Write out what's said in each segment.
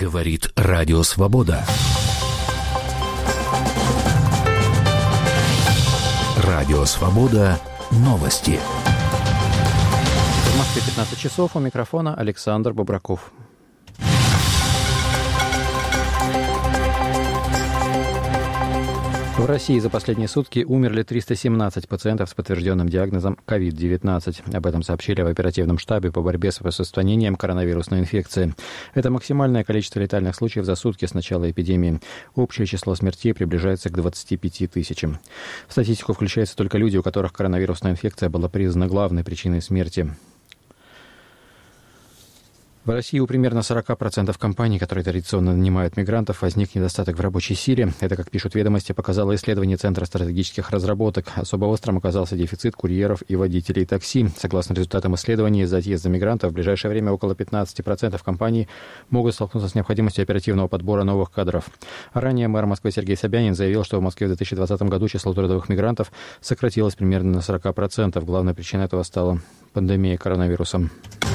Говорит Радио Свобода. Радио Свобода. Новости. В Москве 15 часов. У микрофона Александр Бобраков. В России за последние сутки умерли 317 пациентов с подтвержденным диагнозом COVID-19. Об этом сообщили в оперативном штабе по борьбе с распространением коронавирусной инфекции. Это максимальное количество летальных случаев за сутки с начала эпидемии. Общее число смертей приближается к 25 тысячам. В статистику включаются только люди, у которых коронавирусная инфекция была признана главной причиной смерти. В России у примерно 40% компаний, которые традиционно нанимают мигрантов, возник недостаток в рабочей силе. Это, как пишут «Ведомости», показало исследование Центра стратегических разработок. Особо острым оказался дефицит курьеров и водителей такси. Согласно результатам исследования, из-за отъезда мигрантов в ближайшее время около 15% компаний могут столкнуться с необходимостью оперативного подбора новых кадров. Ранее мэр Москвы Сергей Собянин заявил, что в Москве в 2020 году число трудовых мигрантов сократилось примерно на 40%. Главной причиной этого стала пандемия коронавирусом.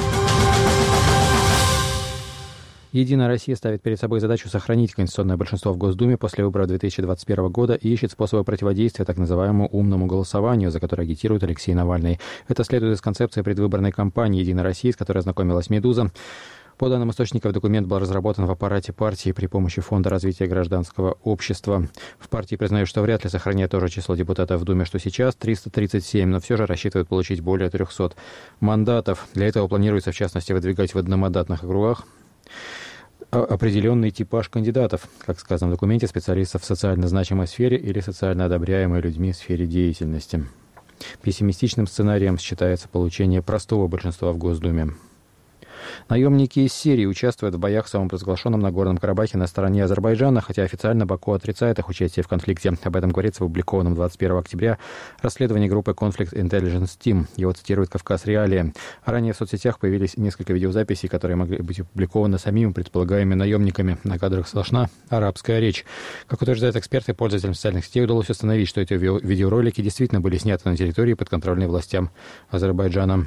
«Единая Россия» ставит перед собой задачу сохранить конституционное большинство в Госдуме после выборов 2021 года и ищет способы противодействия так называемому умному голосованию, за которое агитирует Алексей Навальный. Это следует из концепции предвыборной кампании «Единой России», с которой ознакомилась «Медуза». По данным источников, документ был разработан в аппарате партии при помощи Фонда развития гражданского общества. В партии признают, что вряд ли сохранят то же число депутатов в Думе, что сейчас, 337, но все же рассчитывают получить более 300 мандатов. Для этого планируется, в частности, выдвигать в одномандатных округах определенный типаж кандидатов, как сказано в документе, специалистов в социально значимой сфере или социально одобряемой людьми сфере деятельности. Пессимистичным сценарием считается получение простого большинства в Госдуме. Наемники из Сирии участвуют в боях в самопровозглашенном Нагорном Карабахе на стороне Азербайджана, хотя официально Баку отрицает их участие в конфликте. Об этом говорится в опубликованном 21 октября расследовании группы Conflict Intelligence Team. Его цитирует «Кавказ Реалии». Ранее в соцсетях появились несколько видеозаписей, которые могли быть опубликованы самими предполагаемыми наемниками. На кадрах слышна арабская речь. Как утверждают эксперты, пользователям социальных сетей удалось установить, что эти видеоролики действительно были сняты на территории, подконтрольной властям Азербайджана.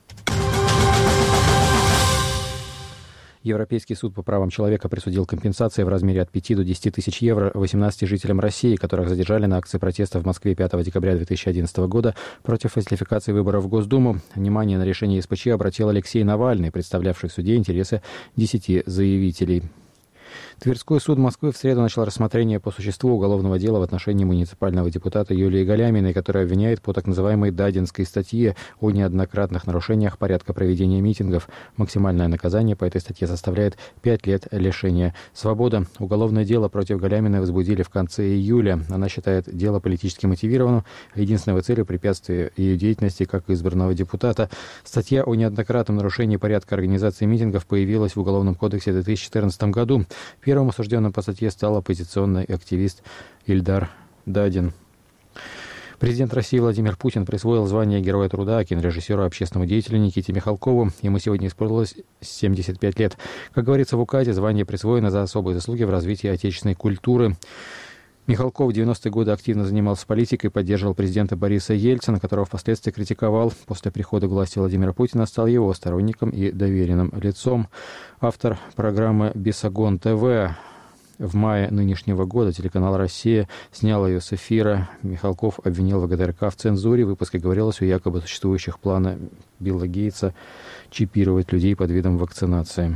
Европейский суд по правам человека присудил компенсации в размере от 5 до 10 тысяч евро 18 жителям России, которых задержали на акции протеста в Москве 5 декабря 2011 года против фальсификации выборов в Госдуму. Внимание на решение ЕСПЧ обратил Алексей Навальный, представлявший в суде интересы 10 заявителей. Тверской суд Москвы в среду начал рассмотрение по существу уголовного дела в отношении муниципального депутата Юлии Галяминой, которая обвиняет по так называемой Дадинской статье о неоднократных нарушениях порядка проведения митингов. Максимальное наказание по этой статье составляет 5 лет лишения свободы. Уголовное дело против Галяминой возбудили в конце июля. Она считает дело политически мотивированным. Единственной целью препятствия ее деятельности как избранного депутата. Статья о неоднократном нарушении порядка организации митингов появилась в Уголовном кодексе в 2014 году. Первым осужденным по статье стал оппозиционный активист Ильдар Дадин. Президент России Владимир Путин присвоил звание Героя труда кинорежиссеру и общественному деятелю Никите Михалкову. Ему сегодня исполнилось 75 лет. Как говорится в указе, звание присвоено за особые заслуги в развитии отечественной культуры. Михалков в 90-е годы активно занимался политикой, поддерживал президента Бориса Ельцина, которого впоследствии критиковал. После прихода к власти Владимира Путина стал его сторонником и доверенным лицом. Автор программы «Бесогон ТВ». В мае нынешнего года телеканал «Россия» снял ее с эфира. Михалков обвинил ВГТРК в цензуре. В выпуске говорилось о якобы существующих планах Билла Гейтса чипировать людей под видом вакцинации.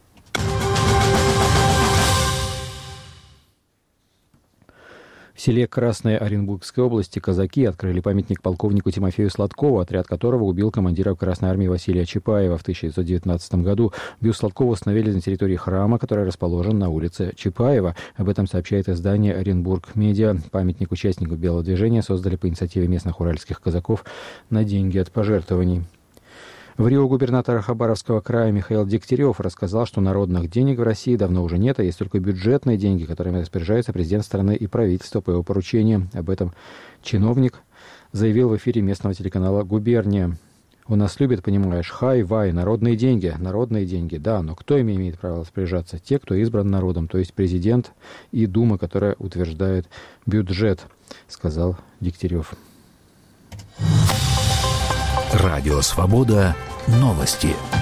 В селе Красное Оренбургской области казаки открыли памятник полковнику Тимофею Сладкову, отряд которого убил командира Красной армии Василия Чапаева в 1919 году. Бюст Сладкова установили на территории храма, который расположен на улице Чапаева. Об этом сообщает издание «Оренбург Медиа». Памятник участников Белого движения создали по инициативе местных уральских казаков на деньги от пожертвований. В Рио губернатор Хабаровского края Михаил Дегтярев рассказал, что народных денег в России давно уже нет, а есть только бюджетные деньги, которыми распоряжается президент страны и правительство по его поручению. Об этом чиновник заявил в эфире местного телеканала «Губерния». «У нас любят, понимаешь, хай-вай, народные деньги. Народные деньги, да, но кто ими имеет право распоряжаться? Те, кто избран народом, то есть президент и Дума, которая утверждает бюджет», сказал Дегтярев. Радио «Свобода». Новости.